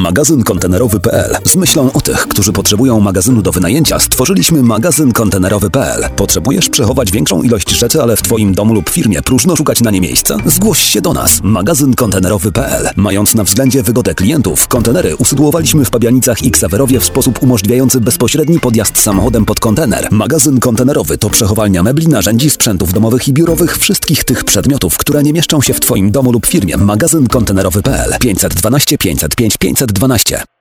Magazyn kontenerowy.pl. Z myślą o tych, którzy potrzebują magazynu do wynajęcia, stworzyliśmy magazyn kontenerowy.pl. Potrzebujesz przechować większą ilość rzeczy, ale w Twoim domu lub firmie próżno szukać na nie miejsca? Zgłoś się do nas. Magazyn kontenerowy.pl. Mając na względzie wygodę klientów, kontenery usytuowaliśmy w Pabianicach i Ksawerowie w sposób umożliwiający bezpośredni podjazd samochodem pod kontener. Magazyn kontenerowy to przechowalnia mebli, narzędzi, sprzętów domowych i biurowych, wszystkich tych przedmiotów, które nie mieszczą się w Twoim domu lub firmie. Magazyn kontenerowy.pl. 512 505 512.